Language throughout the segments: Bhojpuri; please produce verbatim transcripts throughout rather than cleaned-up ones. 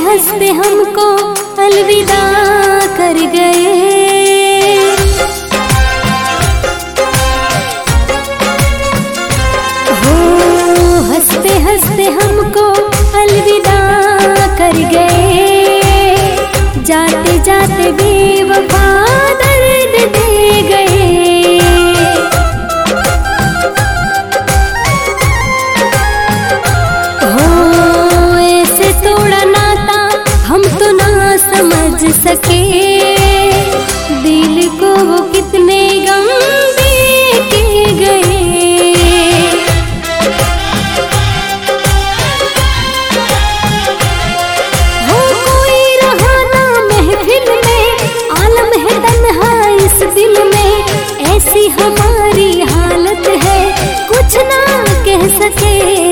हंसते हमको अलविदा कर गए। हो हंसते हंसते हमको अलविदा कर गए। जाते जाते बेवफा दर्द दे गए। हो ऐसे तोड़ा नाता हम तो ना समझ सके। दिल को वो कितने गम दे के गए। हो कोई रहा ना महफिल में, आलम है तन्हा इस दिल में। ऐसी हमारी हालत है कुछ ना कह सके।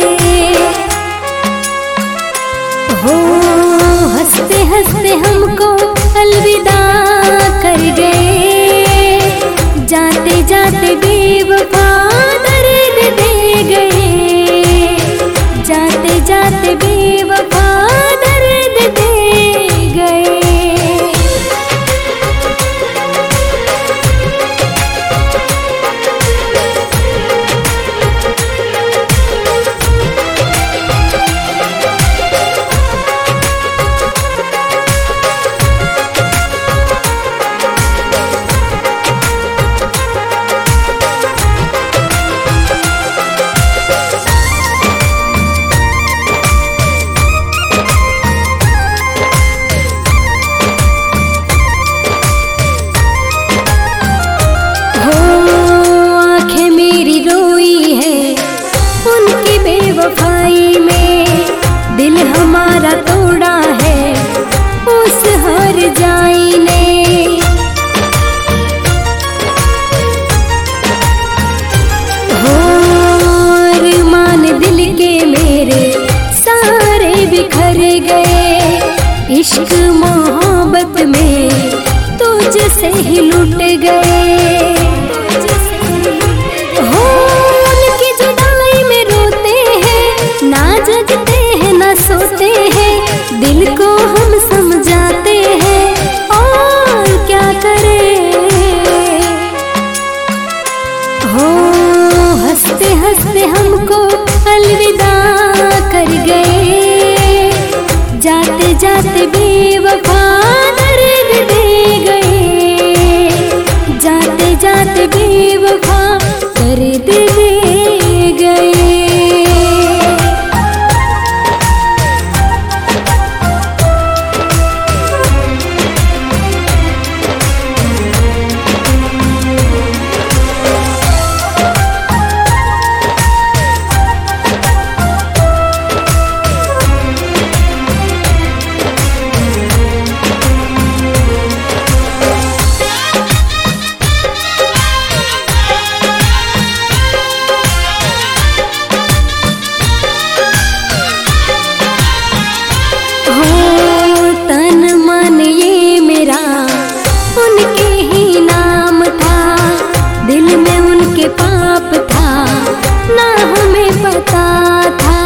हो हंसते हंसते हमको अलविदा कर गए। जाते जाते बेवफा दर्द दे गए। जाते जाते बेवफा दर्द दे गए। बेवफाई में दिल हमारा तोड़ा है उस हर जाई ने। हो अरमान दिल के मेरे सारे बिखर गए। इश्क मोहब्बत में तुझसे ही लुट गए। ना जगते हैं ना सोते हैं, दिल को हम समझाते हैं और क्या करें। हो हंसते हंसते हमको अलविदा कर गए। जाते जाते बेवफा दर्द दे गए। जाते जाते बेवफा दर्द दे गए। पाप था ना हमें पता था।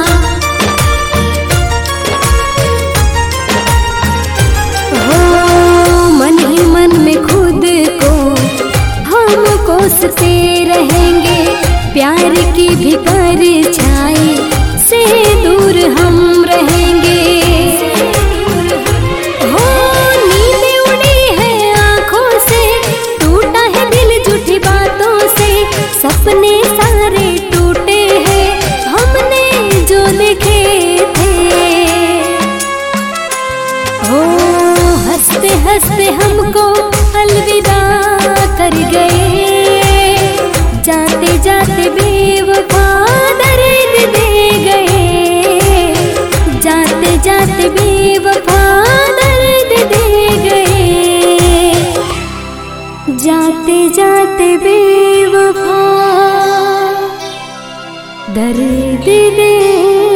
हो मन ही मन में खुद को हम कोसते रहेंगे। प्यार की भी परछाई से दूर हम रहेंगे। हो नींद उड़ी है आँखों से, टूटा है दिल झूठी बातों से। सपने सारे टूटे हैं हमने जो देखे थे। हो हंसते हंसते हमको अलविदा कर गए। जाते जाते बेवफा दर्द दे गए। जाते जाते बेवफा दर्द दे गए। जाते जाते बेवफा दर्द दे